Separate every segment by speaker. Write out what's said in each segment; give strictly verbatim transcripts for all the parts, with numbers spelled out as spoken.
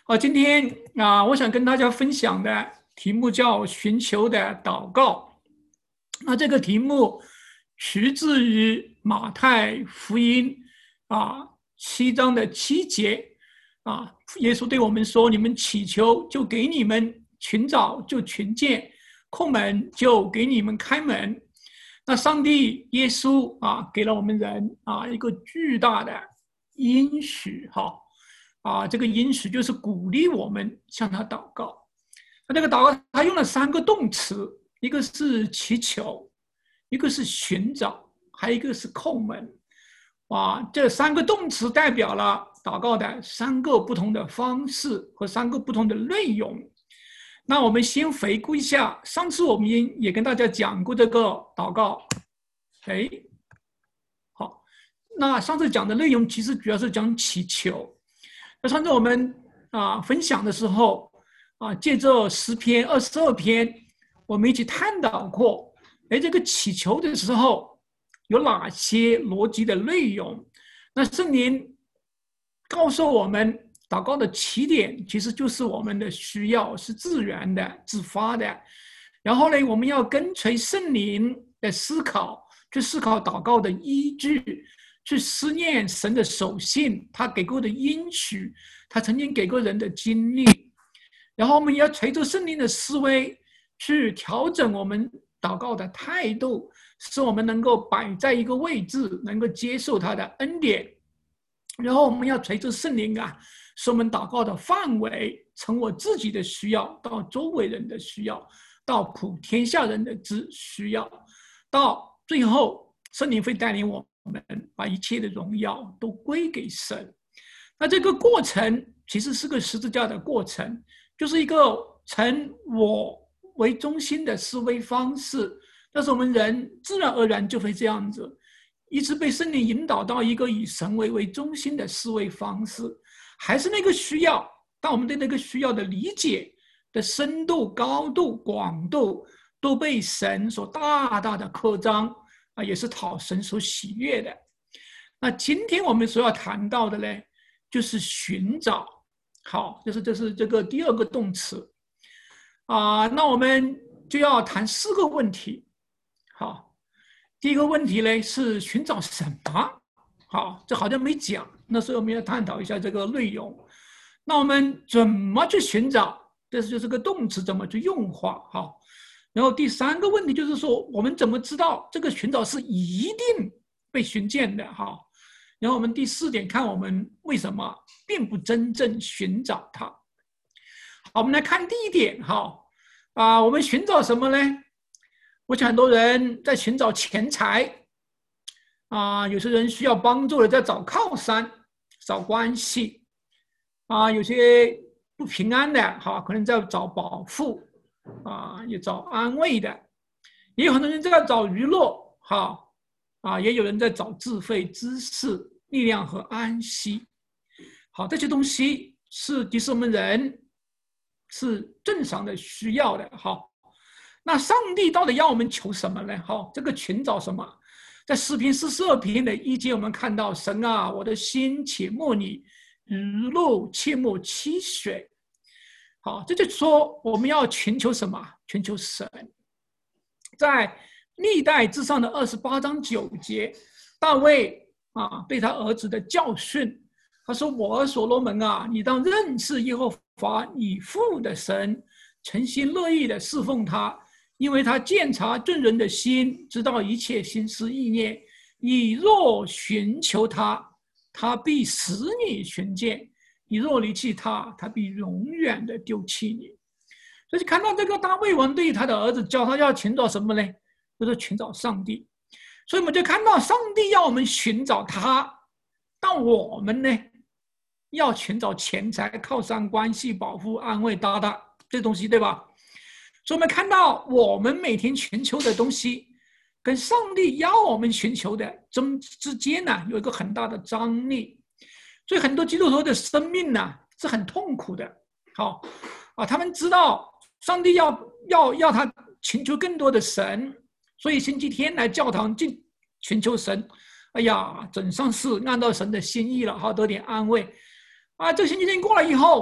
Speaker 1: 好，今天啊，我想跟大家分享的题目叫“寻求的祷告”。那这个题目取自于马太福音啊七章的七节啊，耶稣对我们说：“你们祈求，就给你们；寻找，就寻见；叩门，就给你们开门。”那上帝耶稣啊，给了我们人啊一个巨大的应许，哈。啊，这个应许就是鼓励我们向他祷告。那这个祷告，他用了三个动词，一个是祈求，一个是寻找，还有一个是叩门。啊，这三个动词代表了祷告的三个不同的方式和三个不同的内容。那我们先回顾一下，上次我们也跟大家讲过这个祷告。哎，好，那上次讲的内容其实主要是讲祈求。那上次我们啊分享的时候啊，借着诗篇二十二篇，我们一起探讨过，哎，这个祈求的时候有哪些逻辑的内容？那圣灵告诉我们，祷告的起点其实就是我们的需要，是自然的、自发的。然后呢，我们要跟随圣灵的思考，去思考祷告的依据。去思念神的守信，他给过的应许，他曾经给过人的经历，然后我们也要随着圣灵的思维去调整我们祷告的态度，使我们能够摆在一个位置，能够接受他的恩典。然后我们要随着圣灵啊，使我们祷告的范围从我自己的需要到周围人的需要，到普天下人的之需要，到最后圣灵会带领我我们把一切的荣耀都归给神。那这个过程其实是个十字架的过程，就是一个从我为中心的思维方式。但是我们人自然而然就会这样子，一直被圣灵引导到一个以神为为中心的思维方式，还是那个需要，但我们对那个需要的理解的深度、高度、广度都被神所大大的扩张啊，也是讨神所喜悦的。那今天我们所要谈到的呢，就是寻找。好，就是这是这个第二个动词啊。那我们就要谈四个问题。好，第一个问题呢是寻找什么？好，这好像没讲，那所以我们要探讨一下这个内容。那我们怎么去寻找？这就是个动词怎么去用法？好。然后第三个问题就是说，我们怎么知道这个寻找是一定被寻见的？哈。然后我们第四点看我们为什么并不真正寻找它。好，我们来看第一点。哈，啊，我们寻找什么呢？我想很多人在寻找钱财，啊，有些人需要帮助的在找靠山、找关系，啊，有些不平安的，哈，可能在找保护。啊，也找安慰的，也有很多人在找娱乐，哈，啊，也有人在找智慧、知识、力量和安息。好，这些东西是其实我们人是正常的需要的，哈。那上帝到底要我们求什么呢？哈，这个寻找什么？在诗篇四十二篇的一节，我们看到神啊，我的心切慕你，如露切慕溪水。好，这就说我们要寻求什么？寻求神。在历代志上的二十八章九节，大卫啊被他儿子的教训，他说：“我儿所罗门啊，你当认识耶和华你父的神，诚心乐意的侍奉他，因为他鉴察众人的心，知道一切心思意念。你若寻求他，他必使你寻见。你若离弃他，他必永远的丢弃你。”所以看到这个大卫王对他的儿子教他要寻找什么呢？就是寻找上帝。所以我们就看到上帝要我们寻找他，但我们呢要寻找钱财、靠山、关系、保护、安慰、搭档这东西，对吧？所以我们看到我们每天寻求的东西，跟上帝要我们寻求的中之间呢有一个很大的张力。所以很多基督徒的生命呢是很痛苦的。好啊，他们知道上帝要要要他寻求更多的神，所以星期天来教堂进寻求神。哎呀，总算是按照神的心意了，好得点安慰啊。这个星期天过了以后，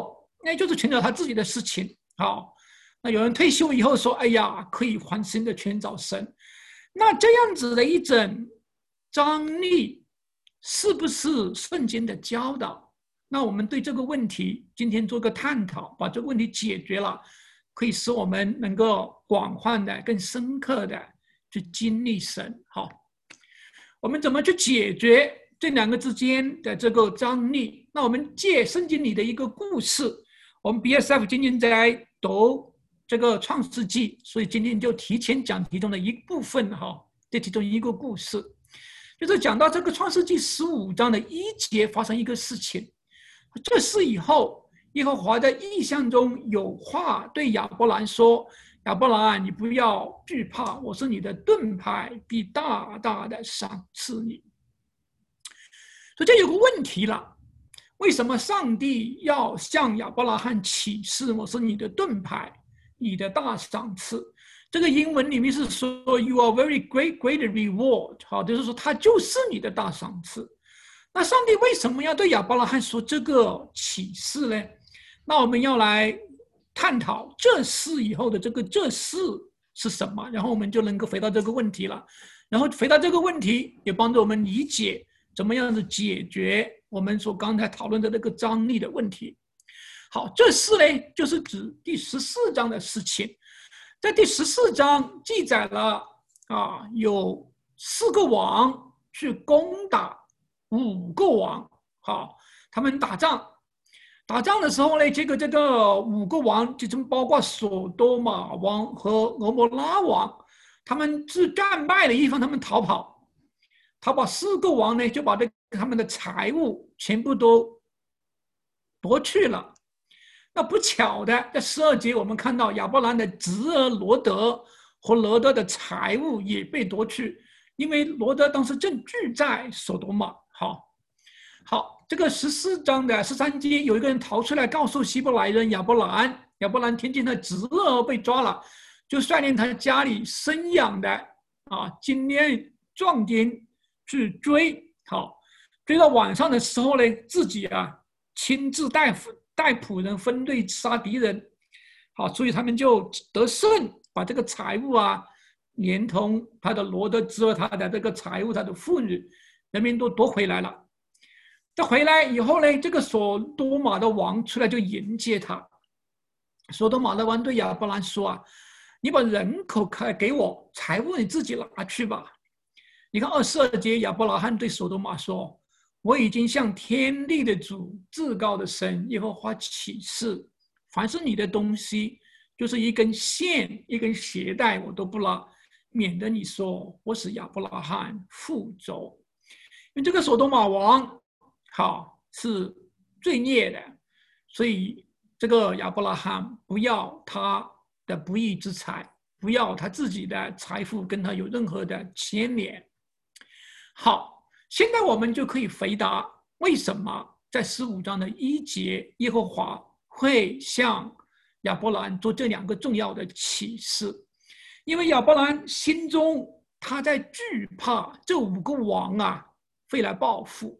Speaker 1: 那就是寻找他自己的事情。好，那有人退休以后说：“哎呀，可以欢心的寻找神。”那这样子的一种张力，是不是圣经的教导？那我们对这个问题今天做个探讨，把这个问题解决了，可以使我们能够广泛的、更深刻的去经历神。好，我们怎么去解决这两个之间的这个张力？那我们借圣经里的一个故事，我们 B S F 今天在读这个创世纪，所以今天就提前讲其中的一部分哈，这其中一个故事，就是讲到这个创世纪十五章的一节发生一个事情。这事以后，耶和华在异象中有话对亚伯兰说：“亚伯兰，你不要惧怕，我是你的盾牌，必大大的赏赐你。”所以这有个问题了，为什么上帝要向亚伯拉罕启示我是你的盾牌，你的大赏赐？这个英文里面是说 "You are very great, great reward"， 好，就是说他就是你的大赏赐。那上帝为什么要对亚伯拉罕说这个启示呢？那我们要来探讨这事以后的这个这事是什么，然后我们就能够回答这个问题了。然后回答这个问题，也帮助我们理解怎么样子解决我们所刚才讨论的那个张力的问题。好，这事呢，就是指第十四章的事情。在第十四章记载了啊，有四个王去攻打五个王，好，他们打仗，打仗的时候呢，这个这个五个王，其中包括索多玛王和俄摩拉王，他们是战败的一方，他们逃跑，逃跑四个王呢，就把这他们的财物全部都夺去了。那不巧的，在十二节我们看到亚伯兰的侄儿罗德和罗德的财物也被夺去，因为罗德当时正居在索多玛。好，好，这个十四章的十三节，有一个人逃出来，告诉希伯来人亚伯兰，亚伯兰听见他侄儿被抓了，就率领他家里生养的啊精练壮丁去追。好，追到晚上的时候呢，自己啊亲自带带仆人分队杀敌人。好，所以他们就得胜，把这个财物啊，连同他的罗德侄儿他的这个财物，他的妇女，人民都夺回来了。这回来以后呢，这个索多玛的王出来就迎接他。索多玛的王对亚伯兰说啊：“你把人口给我，财物你自己拿去吧。”你看二十二节，亚伯拉罕对索多玛说：“我已经向天地的主、至高的神耶和华起誓，凡是你的东西，就是一根线、一根鞋带，我都不拿，免得你说我是亚伯拉罕附着。”因为这个索多玛王，好是罪孽的，所以这个亚伯拉罕不要他的不义之财，不要他自己的财富跟他有任何的牵连。好，现在我们就可以回答为什么在十五章的一节，耶和华会向亚伯兰做这两个重要的启示。因为亚伯兰心中他在惧怕这五个王啊会来报复，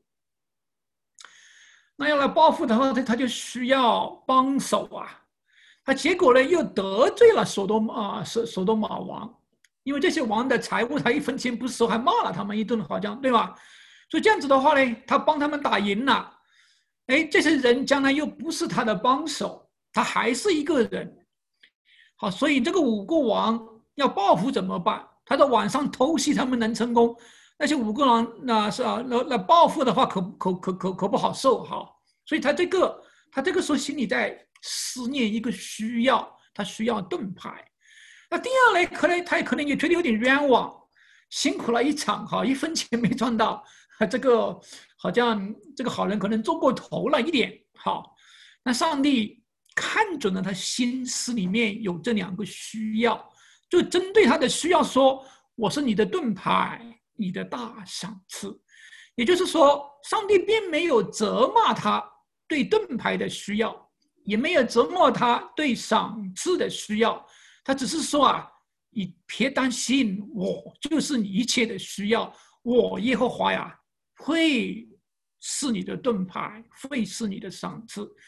Speaker 1: 那要来报复的话，他就需要帮手啊。他结果呢又得罪了索多玛索索多玛王，因为这些王的财物他一分钱不收，还骂了他们一顿，好像对吧？所以这样子的话呢，他帮他们打赢了，哎，这些人将来又不是他的帮手，他还是一个人。好，所以这个五个王要报复怎么办？他在晚上偷袭他们能成功，那些五个王那是啊，那那报复的话可可可可可不好受哈。所以他这个他这个时候心里在思念一个需要，他需要盾牌。那第二呢，可能他也可能也觉得有点冤枉，辛苦了一场哈，一分钱没赚到，这个好像这个好人可能做过头了一点。好，那上帝看准了他心思里面有这两个需要，就针对他的需要说：“我是你的盾牌，你的大赏赐。”也就是说，上帝并没有责骂他对盾牌的需要，也没有责骂他对赏赐的需要，他只是说啊，你别担心，我就是你一切的需要，我耶和华呀，会是你的盾牌，会是你的赏赐。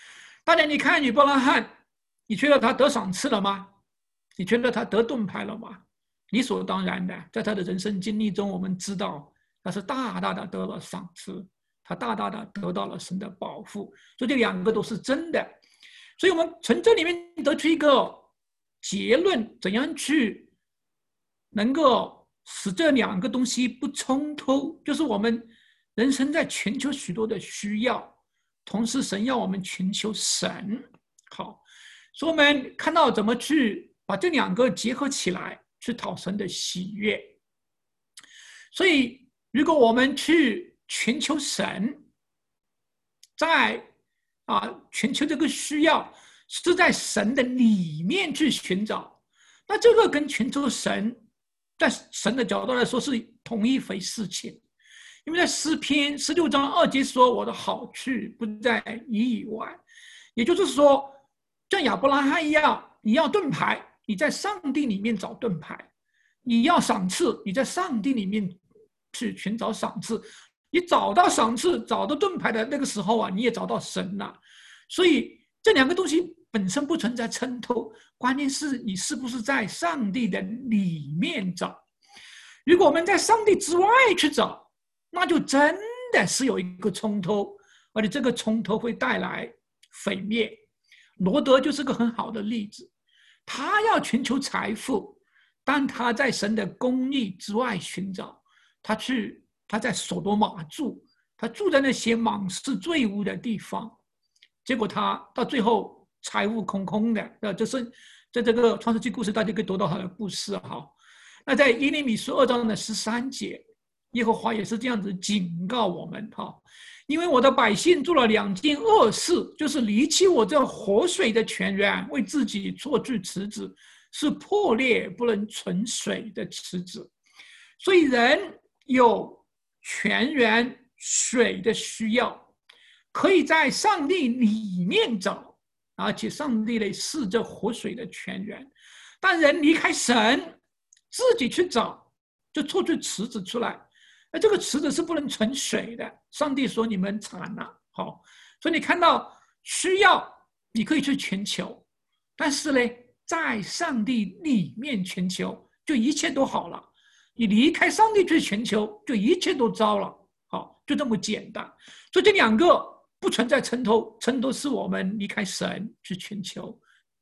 Speaker 1: 大家你看亚伯拉罕，你觉得他得赏赐了吗？你觉得他得盾牌了吗？理所当然的，在他的人生经历中，我们知道他是大大的得了赏赐，他大大的得到了神的保护，所以这两个都是真的。所以我们从这里面得出一个结论：怎样去能够使这两个东西不冲突？就是我们人生在全球许多的需要，同时神要我们寻求神。好，所以我们看到怎么去把这两个结合起来，去讨神的喜悦。所以，如果我们去寻求神，在啊寻求这个需要是在神的里面去寻找，那这个跟寻求神，在神的角度来说是同一回事情。因为在诗篇十六章二节说：“我的好处不在你以外。”也就是说，像亚伯拉罕一样，你要盾牌，你在上帝里面找盾牌；你要赏赐，你在上帝里面去寻找赏赐。你找到赏赐、找到盾牌的那个时候啊，你也找到神了。所以这两个东西本身不存在冲突，关键是你是不是在上帝的里面找。如果我们在上帝之外去找，那就真的是有一个冲突，而且这个冲突会带来毁灭。罗德就是个很好的例子，他要寻求财富，但他在神的公义之外寻找，他去他在所多玛住，他住在那些满是罪污的地方，结果他到最后财物空空的。呃，这是在这个创世纪故事，大家可以读到他的故事哈。那在耶利米书二章的十三节，耶和华也是这样子警告我们哈，因为我的百姓做了两件恶事，就是离弃我这活水的泉源，为自己做具池子，是破裂不能存水的池子。所以人有泉源水的需要，可以在上帝里面找，而且上帝呢是这活水的泉源。但人离开神，自己去找，就做出池子出来。那这个池子是不能存水的，上帝说你们惨了。好，所以你看到需要，你可以去寻求，但是呢，在上帝里面寻求，就一切都好了。你离开上帝去寻求，就一切都糟了。好，就这么简单。所以这两个不存在冲突，冲突是我们离开神去寻求。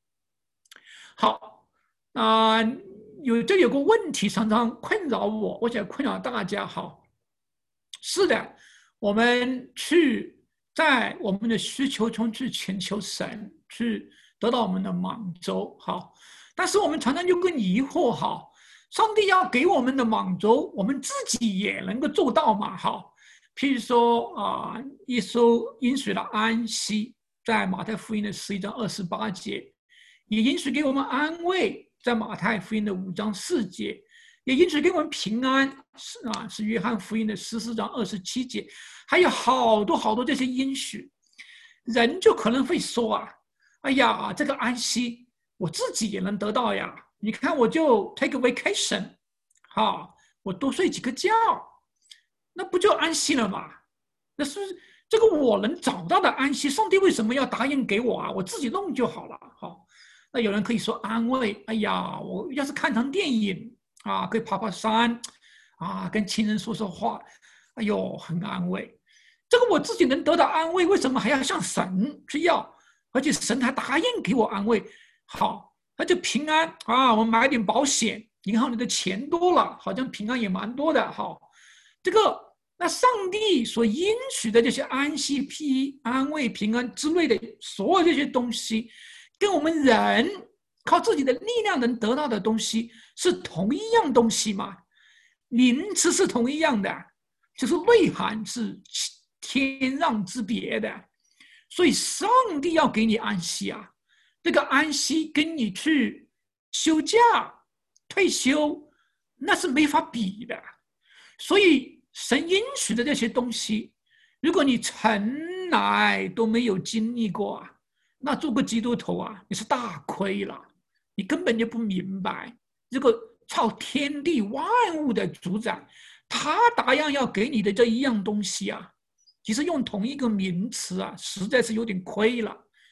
Speaker 1: 好，啊、呃，有这有个问题常常困扰我，我想困扰大家。好。是的，我们去在我们的需求中去寻求神，去得到我们的满足。好，但是我们常常就更疑惑，好，上帝要给我们的满足，我们自己也能够做到吗？好，譬如说啊、呃，耶稣应许了安息，在马太福音的十一章二十八节，也应许给我们安慰，在马太福音的五章四节。也因此给我们平安，是啊，是约翰福音的十四章二十七节，还有好多好多这些应许，人就可能会说啊，哎呀，这个安息我自己也能得到呀，你看我就 take a vacation， 啊，我多睡几个觉，那不就安息了吗？那是这个我能找到的安息，上帝为什么要答应给我啊？我自己弄就好了。好，那有人可以说安慰，哎呀，我要是看场电影。啊，可以爬爬山，啊，跟亲人说说话，哎呦，很安慰。这个我自己能得到安慰，为什么还要向神去要？而且神还答应给我安慰，好，那就平安啊。我们买点保险，银行里的钱多了，好像平安也蛮多的。好，这个那上帝所应许的这些安息、平安慰、平安之类的所有这些东西，跟我们人靠自己的力量能得到的东西是同一样东西吗？名词是同一样的，就是内涵是天壤之别的。所以上帝要给你安息啊，这个安息跟你去休假、退休那是没法比的。所以神应许的这些东西，如果你从来都没有经历过啊，那做个基督徒啊，你是大亏了。你根本就不明白，这个操天地万物的主宰，他答应要给你的这一样东西啊，其实用同一个名词啊，实在是有点亏了。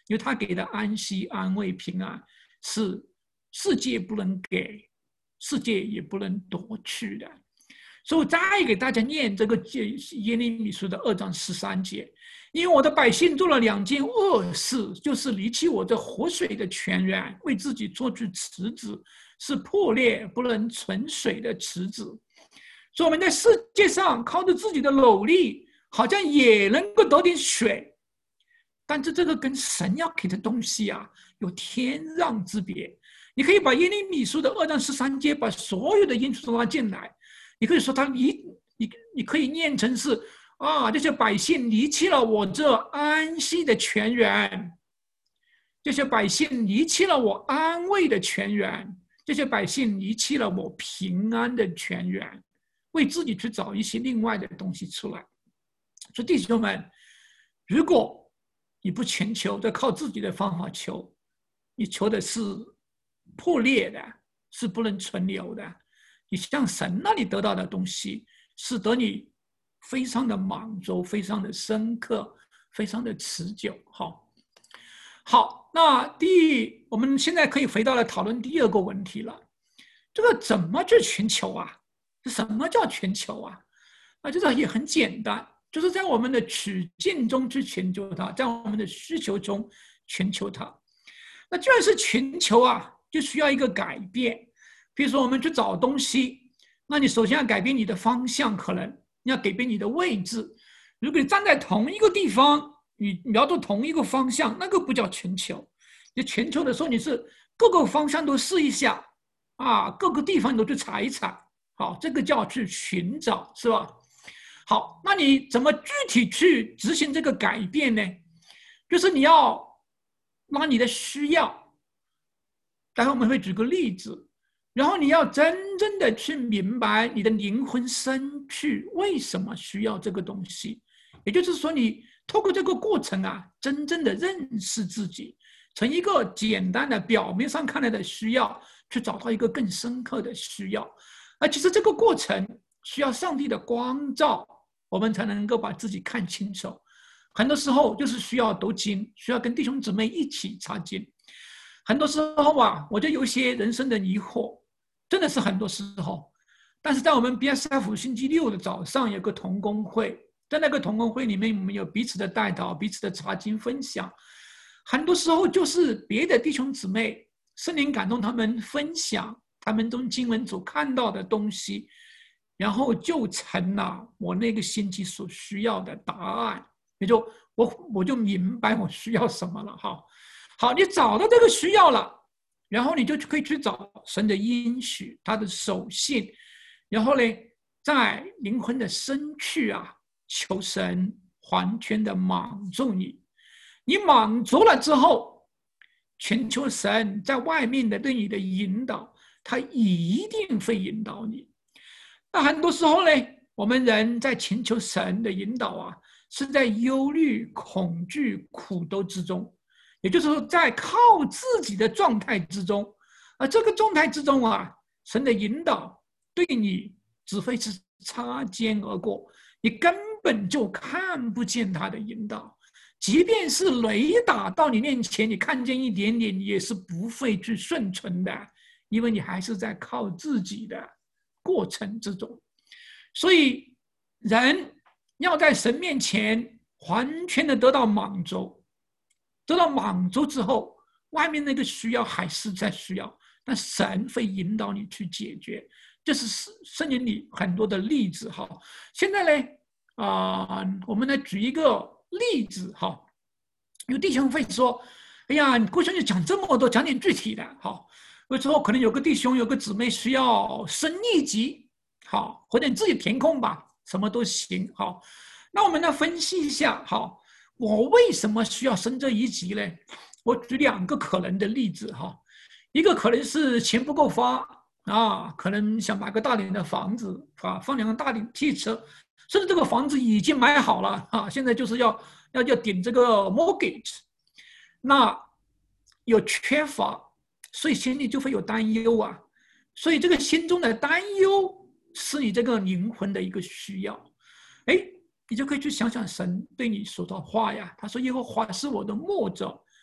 Speaker 1: 因为他给的安息、安慰、平安是世界不能给，世界也不能夺去的。所以我再给大家念这个耶利米书的二章十三节，因为我的百姓做了两件恶事，就是离弃我这活水的泉源，为自己做出池子，是破裂不能存水的池子。所以我们在世界上靠着自己的努力，好像也能够得点水，但是这个跟神要给的东西啊，有天壤之别。你可以把耶利米书的二章十三节，把所有的因素都拉进来。你可以说他离你，你可以念成是啊，这些百姓离弃了我这安息的泉源，这些百姓离弃了我安慰的泉源，这些百姓离弃了我平安的泉源，为自己去找一些另外的东西出来。所以弟兄们，如果你不全求，再靠自己的方法求，你求的是破裂的，是不能存留的。你向神那里得到的东西，使得你非常的满足，非常的深刻，非常的持久。好，好，那第一，我们现在可以回到来讨论第二个问题了。这个怎么去全球啊？什么叫全球啊？啊，这个也很简单，就是在我们的处境中去全球它，在我们的需求中全球它。那既然是全球啊，就需要一个改变。比如说我们去找东西，那你首先要改变你的方向，可能你要改变你的位置。如果你站在同一个地方，你瞄着同一个方向，那个不叫全球。你全球的时候，你是各个方向都试一下啊，各个地方都去踩一踩，好，这个叫去寻找，是吧？好，那你怎么具体去执行这个改变呢？就是你要拿你的需要，待会我们会举个例子。然后你要真正的去明白你的灵魂深处为什么需要这个东西，也就是说，你透过这个过程啊，真正的认识自己，从一个简单的表面上看来的需要，去找到一个更深刻的需要。而其实这个过程需要上帝的光照，我们才能够把自己看清楚。很多时候就是需要读经，需要跟弟兄姊妹一起查经。很多时候啊，我就有一些人生的疑惑，真的是很多时候。但是在我们 B S F 星期六的早上有个同工会，在那个同工会里面，我们有彼此的代祷，彼此的查经分享。很多时候就是别的弟兄姊妹，圣灵感动他们分享他们从经文所看到的东西，然后就成了我那个星期所需要的答案。也就我我就明白我需要什么了哈。好，你找到这个需要了，然后你就可以去找神的应许，他的守信，然后呢，在灵魂的深处啊，求神完全的满足你。你满足了之后，全求神在外面的对你的引导，他一定会引导你。那很多时候呢，我们人在请求神的引导啊，是在忧虑、恐惧、苦斗之中。也就是说，在靠自己的状态之中，而这个状态之中啊，神的引导对你只会是擦肩而过，你根本就看不见他的引导。即便是雷打到你面前，你看见一点点，也是不会去顺从的，因为你还是在靠自己的过程之中。所以，人要在神面前完全的得到满足。得到满足之后，外面那个需要还是在需要，但神会引导你去解决。这是圣经里很多的例子哈。现在呢，啊、呃，我们来举一个例子哈。有弟兄会说：“哎呀，你过去你讲这么多，讲点具体的哈。”有时候可能有个弟兄、有个姊妹需要升一级，好，或者你自己填空吧，什么都行好。那我们来分析一下好。我为什么需要升这一级呢？我举两个可能的例子哈，一个可能是钱不够花啊，可能想买个大点的房子啊，放两个大点汽车，甚至这个房子已经买好了啊，现在就是要要要顶这个 mortgage， 那有缺乏，所以心里就会有担忧啊，所以这个心中的担忧是你这个灵魂的一个需要，哎。你就可以去想想神对你说的话呀。他说：“耶和华是我的牧者，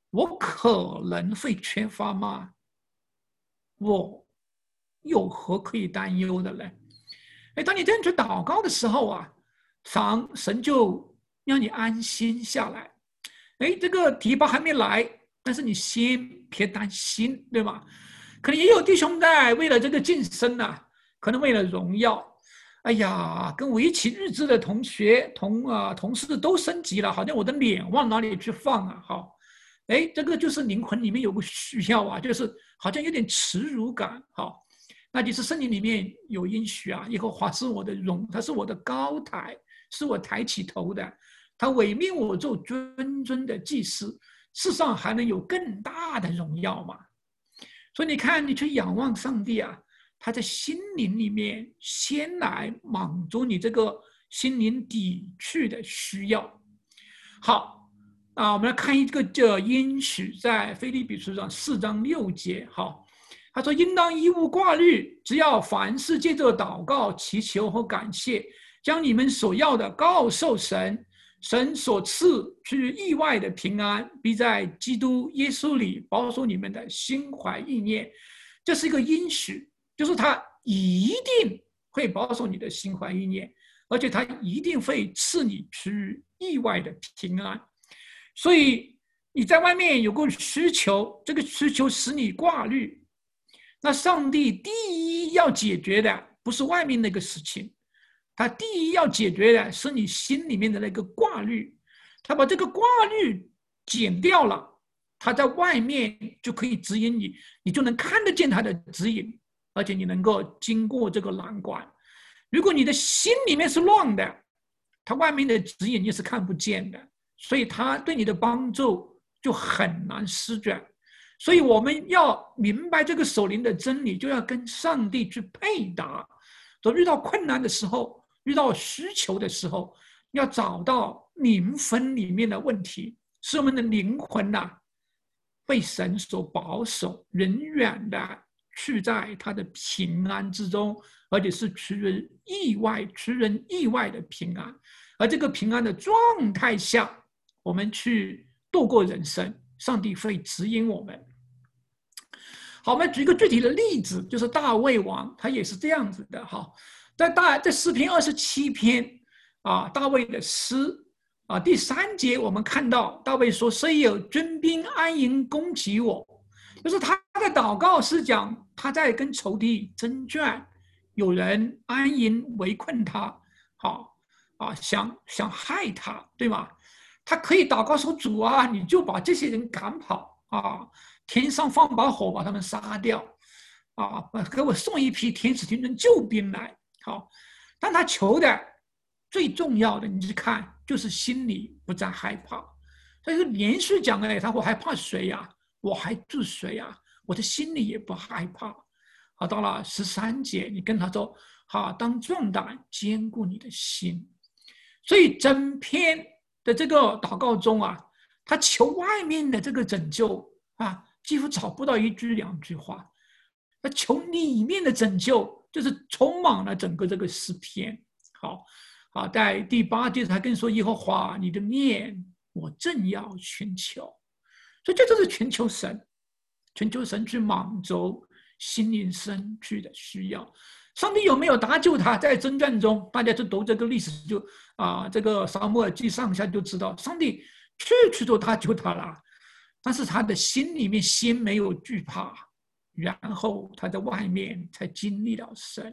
Speaker 1: 我可能会缺乏吗？我有何可以担忧的呢？哎，当你这样去祷告的时候啊，神神就让你安心下来。哎，这个提拔还没来，但是你先别担心，对吧？可能也有弟兄在为了这个晋升呢、啊，可能为了荣耀，哎呀，跟我一起日志的同学、同啊同事都升级了，好像我的脸往哪里去放啊？好，哎，这个就是灵魂里面有个需要啊，就是好像有点耻辱感，好，那就是圣经里面有应许啊，耶和华是我的荣，他是我的高台，是我抬起头的，他委命我做尊尊的祭司，世上还能有更大的荣耀吗？所以你看，你去仰望上帝啊，他在心灵里面先来满足你这个心灵底去的需要。好啊，我们来看一个叫应许，在腓立比书上四章六节。好，他说：“应当一无挂虑，只要凡事借着祷告、祈求和感谢，将你们所要的告诉神。神所赐去意外的平安，必在基督耶稣里保守你们的心怀意念。”这是一个应许，就是他一定会保守你的心怀意念，而且他一定会赐你去意外的平安。所以你在外面有个需求，这个需求使你挂虑，那上帝第一要解决的不是外面那个事情，他第一要解决的是你心里面的那个挂虑，他把这个挂虑减掉了，他在外面就可以指引你，你就能看得见他的指引，而且你能够经过这个难关。如果你的心里面是乱的，他外面的指引你是看不见的，所以他对你的帮助就很难施展。所以我们要明白这个属灵的真理，就要跟上帝去配搭。所以遇到困难的时候，遇到需求的时候，要找到灵魂里面的问题，使我们的灵魂呐、啊、被神所保守，永远的去在他的平安之中，而且是取人意外、取人意外的平安。而这个平安的状态下，我们去度过人生，上帝会指引我们。好，我们举一个具体的例子，就是大卫王，他也是这样子的哈。在大在诗篇二十七篇啊，大卫的诗啊，第三节我们看到大卫说：“虽有军兵安营攻击我。”就是他的祷告是讲他在跟仇敌征战，有人安营围困他，好啊，想想害他，对吗？他可以祷告说：“主啊，你就把这些人赶跑啊！天上放把火把他们杀掉，啊，给我送一批天使天尊救兵来。”好，但他求的最重要的，你去看，就是心里不再害怕。所以说连续讲哎，他我害怕谁呀、啊？我还住谁呀、啊？我的心里也不害怕。好，到了十三节，你跟他说：“好，当壮胆，坚固你的心。”所以整篇的这个祷告中啊，他求外面的这个拯救啊，几乎找不到一句两句话。他求里面的拯救，就是充满了整个这个诗篇。好，好，在第八节他更说：“耶和华，你的面我正要寻求。”所以这就是寻求神，寻求神去满足心灵深处的需要。上帝有没有搭救他？在征战中，大家就读这个历史就啊，这个撒母耳记上下就知道，上帝去去都搭救他了，但是他的心里面先没有惧怕，然后他在外面才经历了神。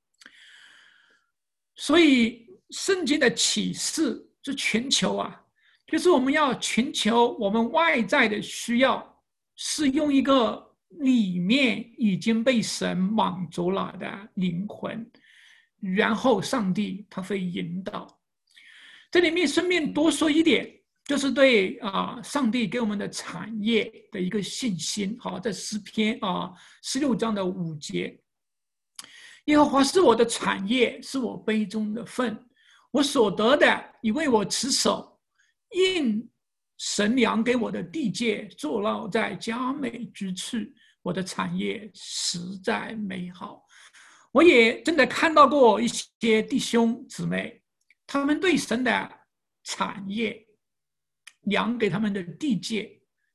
Speaker 1: 所以圣经的启示是全球啊，就是我们要全球我们外在的需要，是用一个里面已经被神满足了的灵魂，然后上帝他会引导。这里面顺便多说一点，就是对啊，上帝给我们的产业的一个信心。好，在诗篇啊十六章的五节，耶和华是我的产业，是我杯中的份，我所得的已为我持守，因神粮给我的地界坐落在佳美之处，我的产业实在美好。我也真的看到过一些弟兄姊妹，他们对神的产业，粮给他们的地界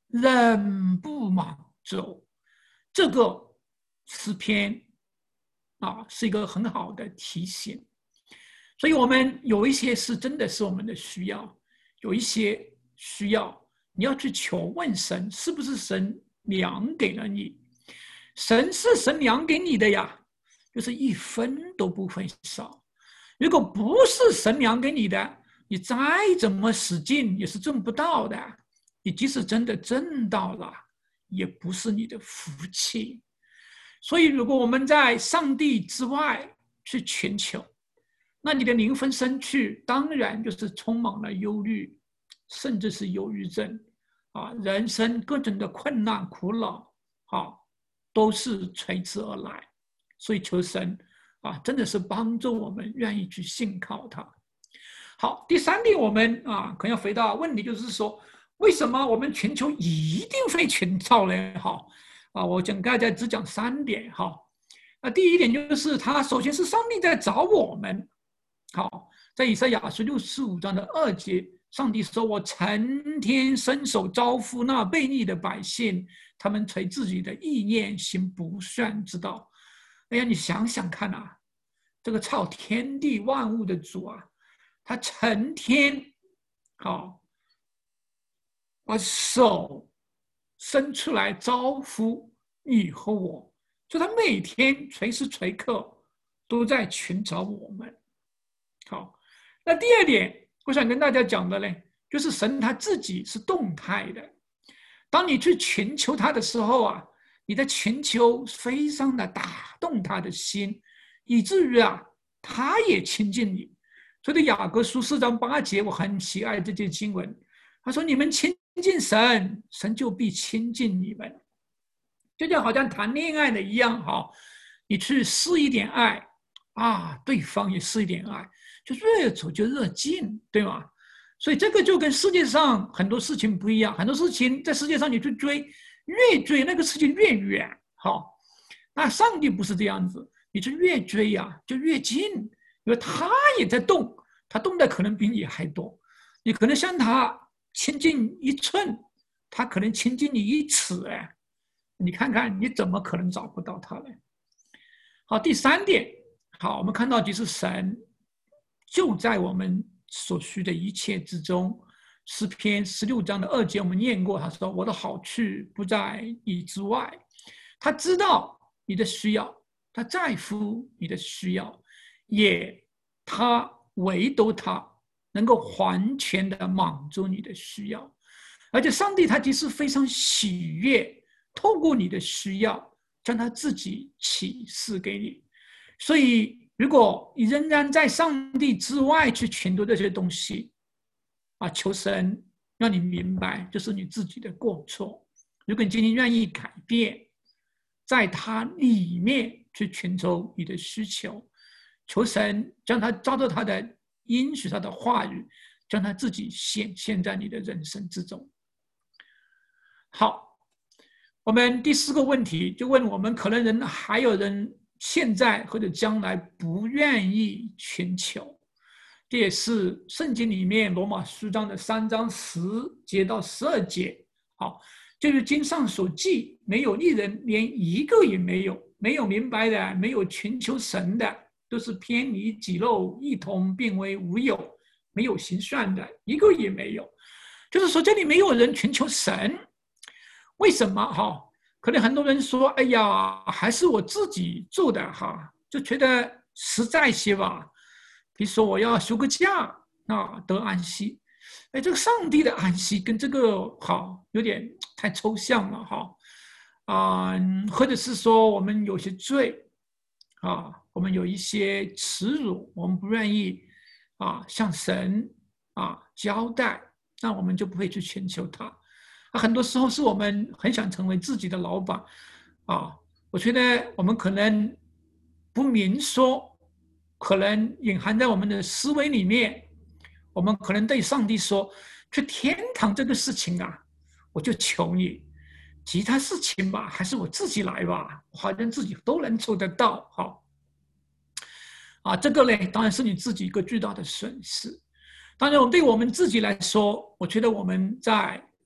Speaker 1: 人不莽舟。这个诗篇啊，是一个很好的提醒。所以我们有一些是真的是我们的需要，有一些需要你要去求问神，是不是神量给了你？神是神量给你的呀，就是一分都不会少。如果不是神量给你的，你再怎么使劲也是挣不到的。你即使真的挣到了，也不是你的福气。所以如果我们在上帝之外去寻求，那你的灵魂深处当然就是充满了忧虑，甚至是忧郁症啊，人生各种的困难苦恼啊，都是随之而来。所以求神啊，真的是帮助我们愿意去信靠他。好，第三点，我们啊可能要回答问题，就是说，为什么我们全球一定会群造呢？好啊，我讲大家只讲三点哈。那第一点就是，他首先是上帝在找我们。好，在以赛亚书六十五章的二节，上帝说：“我成天伸手招呼那悖逆的百姓，他们随自己的意念行不善之道。”哎呀，你想想看啊，这个造天地万物的主啊，他成天好把手伸出来招呼你和我，所以他每天随时随刻都在寻找我们。好，那第二点，我想跟大家讲的呢，就是神他自己是动态的。当你去寻求他的时候啊，你的寻求非常的打动他的心，以至于啊，他也亲近你。所以在雅各书四章八节，我很喜爱这节经文。他说：“你们亲近神，神就必亲近你们。”就像好像谈恋爱的一样，哈，你去试一点爱啊，对方也试一点爱。就越走就越近，对吗？所以这个就跟世界上很多事情不一样，很多事情在世界上你去追，越追那个事情越远。好，那上帝不是这样子，你就越追呀、啊、就越近，因为他也在动，他动的可能比你还多，你可能向他亲近一寸，他可能亲近你一尺。哎，你看看你怎么可能找不到他呢？好，第三点，好，我们看到就是神就在我们所需的一切之中。诗篇十六章的二节我们念过，他说：“我的好处不在你之外。”他知道你的需要，他在乎你的需要，也他唯独他能够完全的满足你的需要。而且上帝他其实非常喜悦透过你的需要将他自己启示给你。所以如果你仍然在上帝之外去寻求这些东西啊，求神让你明白这是你自己的过错。如果你今天愿意改变，在他里面去寻求你的需求，求神将他照着他的应许，他的话语，将他自己显现在你的人生之中。好，我们第四个问题就问我们，可能人还有人现在或者将来不愿意寻求，这也是圣经里面罗马书章的三章十节到十二节。好，就是经上所记，没有一人，连一个也没有，没有明白的，没有寻求神的，都是偏离己路，一同变为无有，没有行善的，一个也没有。就是说这里没有人寻求神。为什么？哈，可能很多人说，哎呀，还是我自己做的哈，就觉得实在些吧。比如说我要休个假啊，得安息。哎，这个上帝的安息跟这个好有点太抽象了哈。啊、呃，或者是说我们有些罪啊，我们有一些耻辱，我们不愿意啊向神啊交代，那我们就不会去寻求他。啊，很多时候是我们很想成为自己的老板啊。我觉得我们可能不明说，可能隐含在我们的思维里面。我们可能对上帝说：“去天堂这个事情啊，我就求你；其他事情吧，还是我自己来吧，好像自己都能做得到。”好，啊，这个呢，当然是你自己一个巨大的损失。当然，对我们自己来说，我觉得我们在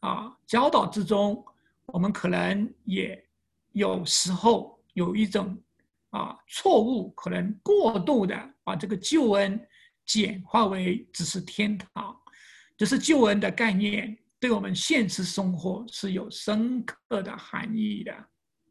Speaker 1: 啊教导之中，我们可能也有时候有一种啊错误，可能过度的把这个救恩简化为只是天堂，只是救恩的概念对我们现实生活是有深刻的含义的。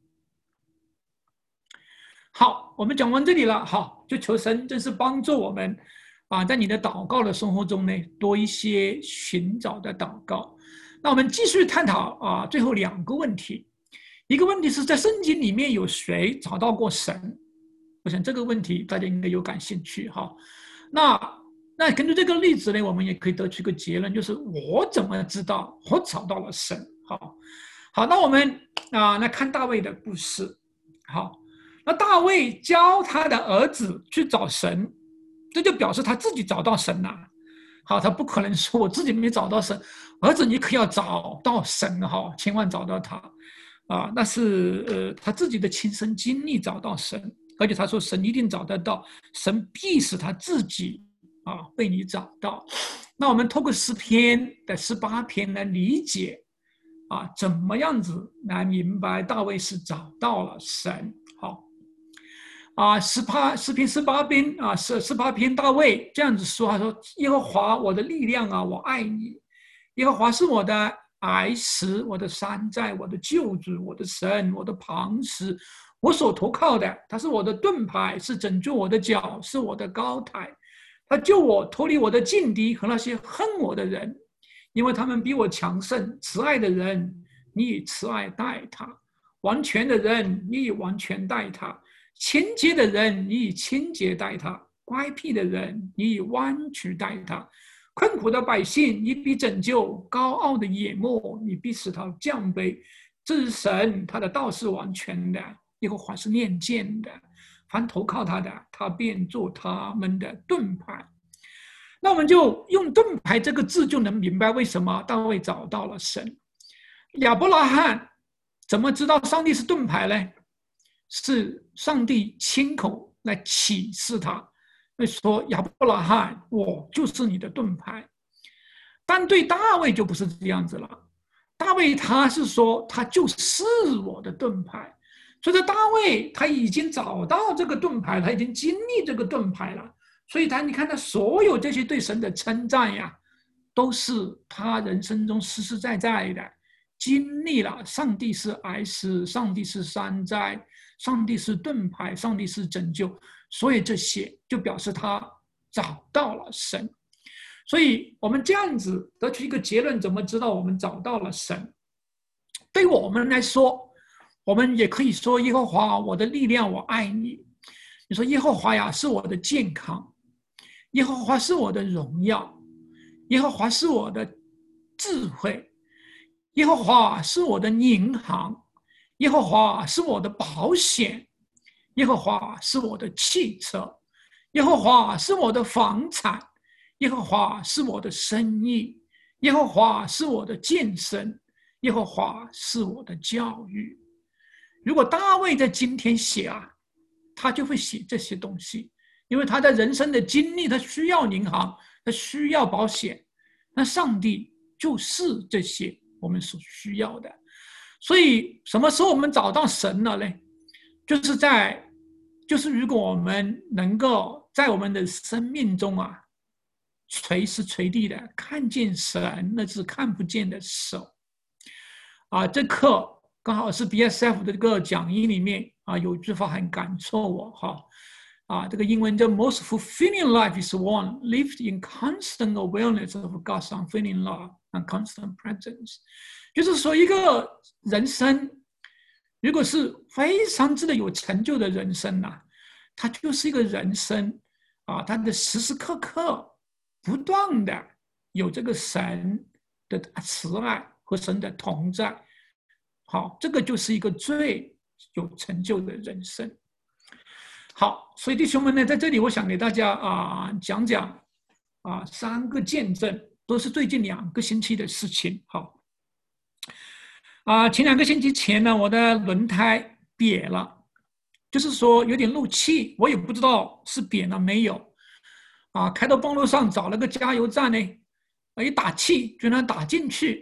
Speaker 1: 好，我们讲完这里了，好，就求神真是帮助我们啊，在你的祷告的生活中呢，多一些寻找的祷告。那我们继续探讨啊，最后两个问题。一个问题是在圣经里面有谁找到过神？我想这个问题大家应该有感兴趣哈。那那根据这个例子呢，我们也可以得出一个结论，就是我怎么知道我找到了神？好，好，那我们啊来看大卫的故事。好。那大卫教他的儿子去找神，这就表示他自己找到神了。好，他不可能说我自己没找到神，儿子你可要找到神哈，千万找到他啊！那是呃他自己的亲身经历找到神，而且他说神一定找得到，神必使他自己啊被你找到。那我们透过诗篇的十八篇来理解啊，怎么样子来明白大卫是找到了神。好。啊，十八诗篇十八篇啊，十十八篇大卫这样子说，他说：“耶和华我的力量啊，我爱你。耶和华是我的癌石，我的山寨，我的救主，我的神，我的磐石，我所投靠的。他是我的盾牌，是拯救我的脚，是我的高台。他救我脱离我的劲敌和那些恨我的人，因为他们比我强盛。慈爱的人，你以慈爱待他；完全的人，你以完全待他。”清洁的人，你以清洁待他；乖僻的人，你以弯曲待他；困苦的百姓，你必拯救；高傲的眼目，你必使他降卑。这是神，他的道是完全的，耶和华是念剑的，凡投靠他的，他便做他们的盾牌。那我们就用盾牌这个字，就能明白为什么大卫找到了神。亚伯拉罕怎么知道上帝是盾牌呢？是上帝亲口来启示他，会说亚伯拉罕，我就是你的盾牌。但对大卫就不是这样子了，大卫他是说他就是我的盾牌，所以大卫他已经找到这个盾牌，他已经经历这个盾牌了，所以他你看他所有这些对神的称赞呀，都是他人生中实实在在的经历了。上帝是癌石，上帝是山寨，上帝是盾牌，上帝是拯救，所以这些就表示他找到了神。所以我们这样子得出一个结论，怎么知道我们找到了神？对我们来说，我们也可以说耶和华我的力量，我爱你。你说耶和华呀是我的健康，耶和华是我的荣耀，耶和华是我的智慧，耶和华是我的银行，耶和华是我的保险，耶和华是我的汽车，耶和华是我的房产，耶和华是我的生意，耶和华是我的健身，耶和华是我的教育。如果大卫在今天写啊，他就会写这些东西，因为他在人生的经历，他需要银行，他需要保险，那上帝就是这些我们所需要的。所以什么时候我们找到神了呢？就是在，就是如果我们能够在我们的生命中啊，随时随地的看见神那只看不见的手啊。这课刚好是 B S F 的这个讲义里面啊，有一句话很感触我哈啊，这个英文叫 Most fulfilling life is one lived in constant awareness of God's unfailing love and constant presence。就是说，一个人生如果是非常之的有成就的人生呐、啊，他就是一个人生啊，他的时时刻刻不断的有这个神的慈爱和神的同在。好，这个就是一个最有成就的人生。好，所以弟兄们呢，在这里我想给大家啊讲讲啊三个见证，都是最近两个星期的事情。好。啊，前两个星期前呢，我的轮胎瘪了，就是说有点漏气，我也不知道是扁了没有。啊，开到半路上找了个加油站呢，一打气居然打进去，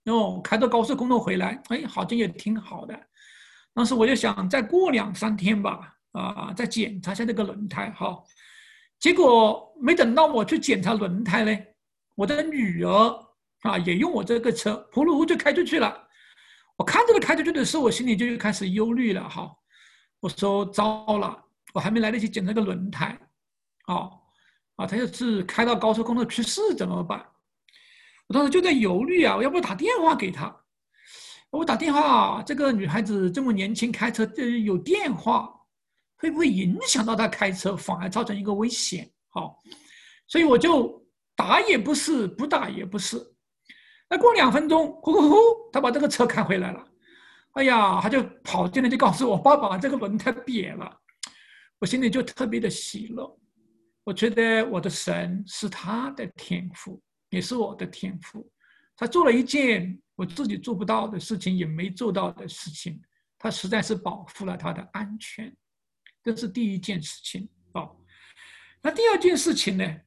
Speaker 1: 然后开着高速公路回来，哎，好像也挺好的。当时我就想再过两三天吧，啊，再检查一下这个轮胎哈。结果没等到我去检查轮胎呢，我的女儿啊也用我这个车，呼噜就开出去了。我看着他开出去的时候，我心里就开始忧虑了哈。我说糟了，我还没来得及检查个轮胎，啊啊，他要是开到高速公路去世怎么办？我当时就在犹豫啊，我要不要打电话给他？我打电话，这个女孩子这么年轻，开车有电话，会不会影响到她开车，反而造成一个危险？好，所以我就打也不是，不打也不是。那过两分钟，呼呼呼，他把这个车开回来了。哎呀，他就跑进来就告诉我，爸爸，这个轮胎瘪了。我心里就特别的喜乐。我觉得我的神是他的天赋，也是我的天赋。他做了一件我自己做不到的事情，也没做到的事情，他实在是保护了他的安全。这是第一件事情啊、哦。那第二件事情呢？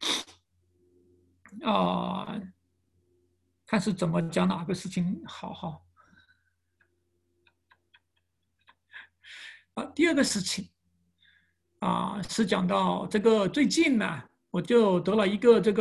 Speaker 1: 啊、呃，看是怎么讲哪个事情好哈。啊，第二个事情啊，是讲到这个最近呢，我就得了一个这个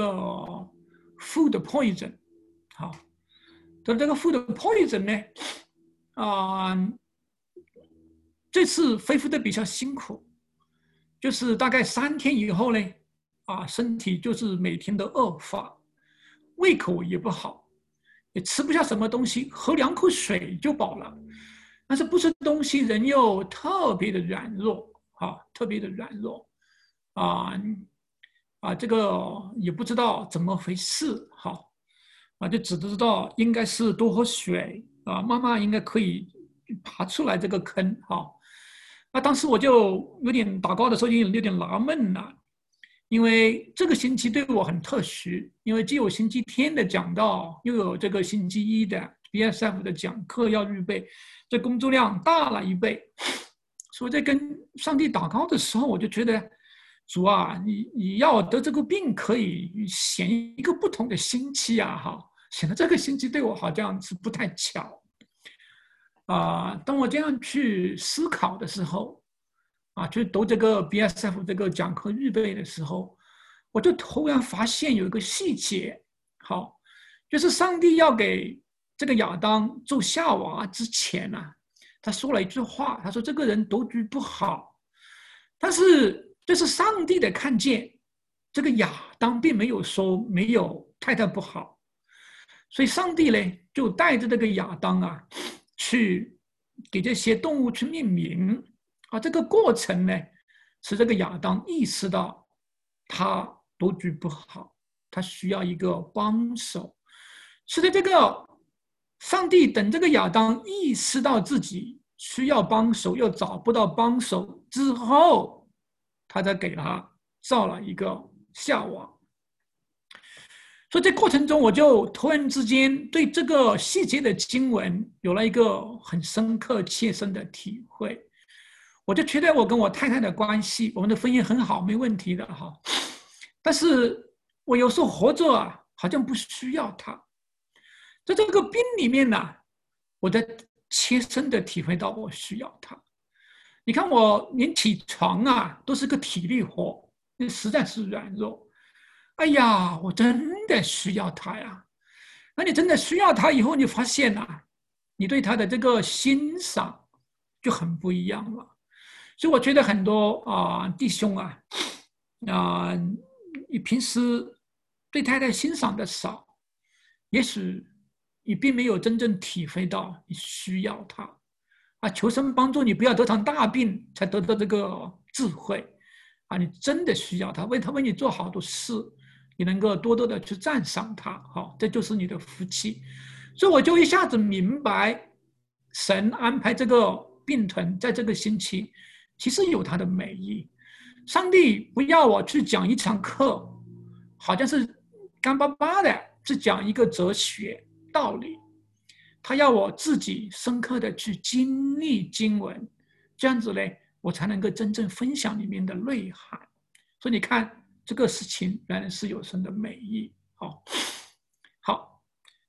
Speaker 1: food poison， 好。得这个 food poison 呢，啊、呃，这次恢复的比较辛苦，就是大概三天以后呢，啊，身体就是每天的恶化，胃口也不好，也吃不下什么东西，喝两口水就饱了，但是不吃东西人又特别的软弱，啊，特别的软弱，啊啊，这个也不知道怎么回事，哈。啊，就只知道应该是多喝水啊，妈妈应该可以爬出来这个坑哈。那当时我就有点祷告的时候，有点纳闷了，因为这个星期对我很特殊，因为既有星期天的讲道，又有这个星期一的 B S F 的讲课要预备，这工作量大了一倍。所以在跟上帝祷告的时候，我就觉得主啊，你你要得这个病，可以选一个不同的星期啊，哈，显得这个星期对我好像是不太巧啊、呃。当我这样去思考的时候，啊，去读这个 B S F 这个讲课预备的时候，我就突然发现有一个细节，好，就是上帝要给这个亚当做夏娃之前呢、啊，他说了一句话，他说这个人独居不好，但是这是上帝的看见，这个亚当并没有说没有太太不好，所以上帝呢就带着这个亚当啊，去给这些动物去命名啊，这个过程呢，使这个亚当意识到他独居不好，他需要一个帮手，是的，这个上帝等这个亚当意识到自己需要帮手，又找不到帮手之后，他才给他造了一个夏娃。所以这过程中，我就突然之间对这个细节的经文有了一个很深刻、切身的体会。我就觉得我跟我太太的关系，我们的婚姻很好，没问题的哈。但是我有时候活着啊，好像不需要她。在这个病里面呢、啊，我在切身的体会到我需要她。你看我连起床啊都是个体力活，那实在是软弱。哎呀，我真的需要他呀！那你真的需要他以后，你发现啊，你对他的这个欣赏就很不一样了。所以我觉得很多啊、呃、弟兄啊啊、呃，你平时对太太欣赏的少，也许你并没有真正体会到你需要他啊。求神帮助你不要得场大病，才得到这个智慧啊！你真的需要他，为他为你做好多事。你能够多多的去赞赏他，好，这就是你的福气。所以我就一下子明白，神安排这个病团在这个星期，其实有他的美意。上帝不要我去讲一场课，好像是干巴巴的，是讲一个哲学道理。他要我自己深刻的去经历经文，这样子呢，我才能够真正分享里面的内涵。所以你看。这个事情原来是有神的美意，好，好，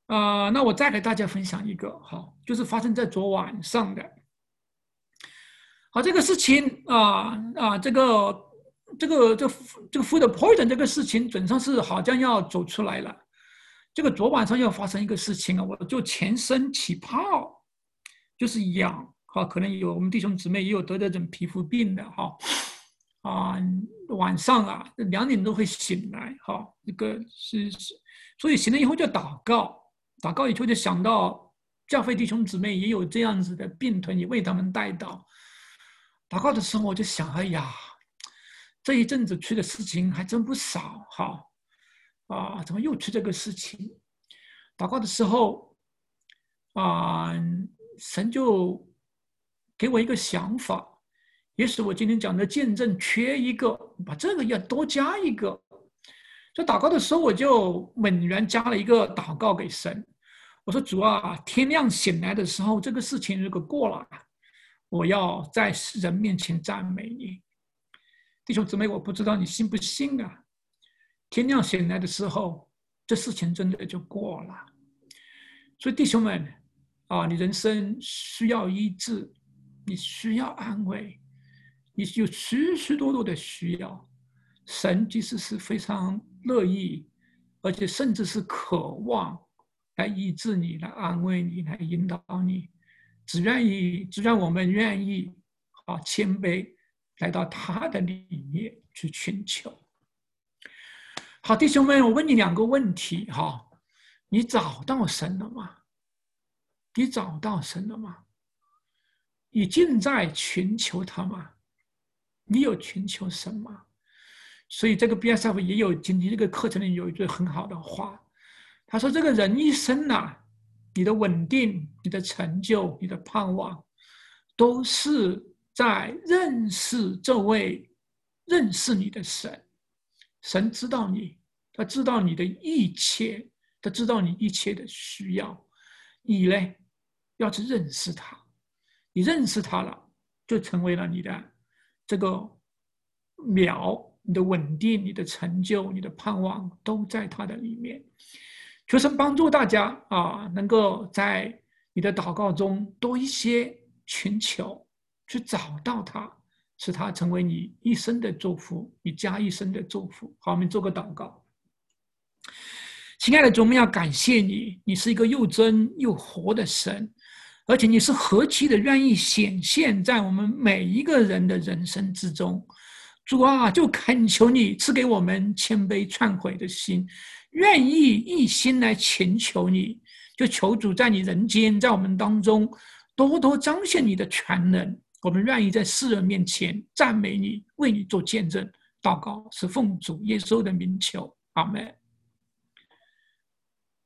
Speaker 1: 啊、呃，那我再给大家分享一个，好，就是发生在昨晚上的。好，这个事情啊啊，这个这个这这个 food poison 这个事情，准上是好像要走出来了。这个昨晚上要发生一个事情啊，我就全身起泡，就是痒。好，可能有我们弟兄姊妹也有得这种皮肤病的哈。啊，晚上啊两点都会醒来，哈，这个是是，所以醒了以后就祷告，祷告以后就想到教会弟兄姊妹也有这样子的病痛，也为他们代祷。祷告的时候我就想，哎呀，这一阵子出的事情还真不少，哈，啊，怎么又出这个事情？祷告的时候，啊，神就给我一个想法。也许我今天讲的见证缺一个，把这个要多加一个。所以祷告的时候，我就猛然加了一个祷告给神。我说：“主啊，天亮醒来的时候，这个事情如果过了，我要在世人面前赞美你。”弟兄姊妹，我不知道你信不信啊？天亮醒来的时候，这事情真的就过了。所以弟兄们啊，你人生需要医治，你需要安慰。你有许许多多的需要，神其实是非常乐意，而且甚至是渴望来医治你、来安慰你、来引导你。只愿意，只让我们愿意啊谦卑来到他的里面去寻求。好，弟兄们，我问你两个问题哈：你找到神了吗？你找到神了吗？你尽在寻求他吗？你有寻求神吗？所以这个 B S F 也有今天这个课程里有一句很好的话，他说：“这个人一生啊，你的稳定、你的成就、你的盼望，都是在认识这位认识你的神。神知道你，他知道你的一切，他知道你一切的需要。你呢，要去认识他，你认识他了，就成为了你的。”这个苗，你的稳定、你的成就、你的盼望，都在他的里面。求神帮助大家啊，能够在你的祷告中多一些寻求，去找到他，使他成为你一生的祝福，你家一生的祝福。好，我们做个祷告。亲爱的主，我们要感谢你，你是一个又真又活的神。而且你是何其的愿意显现在我们每一个人的人生之中。主啊，就恳求你赐给我们谦卑忏悔的心，愿意一心来祈求你，就求主在你人间，在我们当中多多彰显你的全能。我们愿意在世人面前赞美你，为你做见证。祷告是奉主耶稣的名求，阿们。